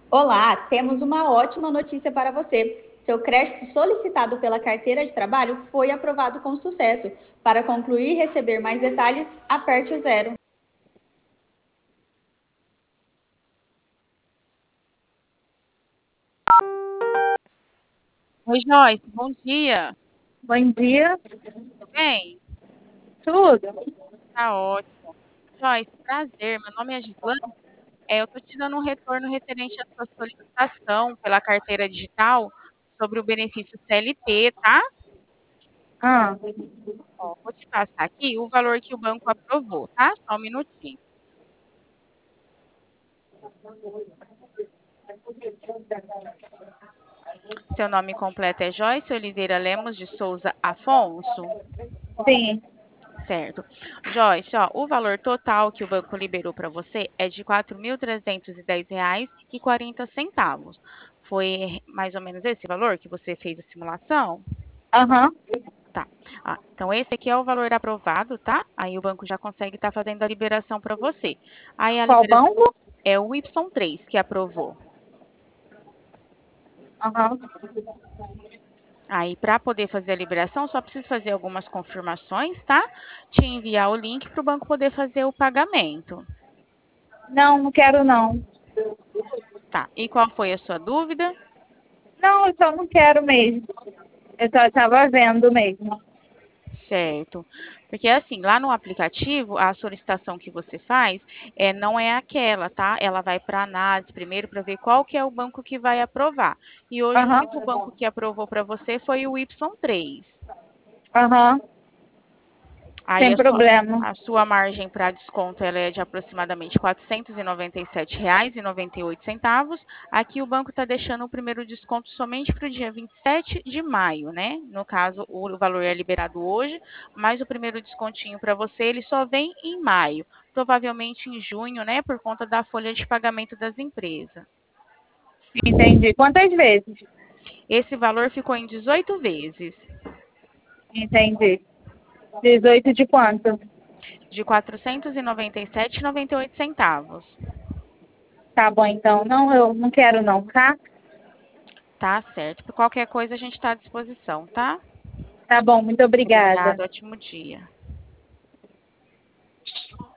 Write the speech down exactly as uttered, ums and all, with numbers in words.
Olá, temos uma ótima notícia para você. Seu crédito solicitado pela carteira de trabalho foi aprovado com sucesso. Para concluir e receber mais detalhes, aperte o zero. Oi, Joyce, bom dia. Bom dia, Tudo bem? tudo? Tá ótimo. Joyce, prazer. Meu nome é Gislane. É, eu tô te dando um retorno referente à sua solicitação pela carteira digital sobre o benefício C L T, tá? Ah, Ó, vou te passar aqui o valor que o banco aprovou, tá? Só um minutinho. Seu nome completo é Joyce Oliveira Lemos de Souza Afonso? sim. Certo. Joyce, ó, o valor total que o banco liberou para você é de quatro mil trezentos e dez reais e quarenta centavos. Foi mais ou menos esse valor que você fez a simulação? Aham. Tá. Ah, então esse aqui é o valor aprovado, tá? Aí o banco já consegue estar fazendo a liberação para você. Aí a Qual liberação banco? é o Y três que aprovou. Aham. Aí, para poder fazer a liberação, só preciso fazer algumas confirmações, tá? Te enviar o link para o banco poder fazer o pagamento. Não, não quero não. Tá. E qual foi a sua dúvida? Não, eu só não quero mesmo. Eu só estava vendo mesmo. Certo. Porque assim, lá no aplicativo, a solicitação que você faz é, não é aquela, tá? Ela vai para análise primeiro para ver qual que é o banco que vai aprovar. E hoje o Aham. único banco que aprovou para você foi o Y três. Aham. Aí Sem a sua, problema. a sua margem para desconto ela é de aproximadamente quatrocentos e noventa e sete reais e noventa e oito centavos. Aqui o banco está deixando o primeiro desconto somente para o dia vinte e sete de maio, né? No caso, o valor é liberado hoje, mas o primeiro descontinho para você ele só vem em maio, provavelmente em junho, né? Por conta da folha de pagamento das empresas. Entendi. Quantas vezes? Esse valor ficou em dezoito vezes, Entendi. Dezoito de quanto? de quatrocentos e noventa e sete reais e noventa e oito centavos. Tá bom, então. Não, eu não quero não, tá? Tá certo. Por qualquer coisa, a gente está à disposição, tá? Tá bom, muito obrigada. Obrigada, ótimo dia.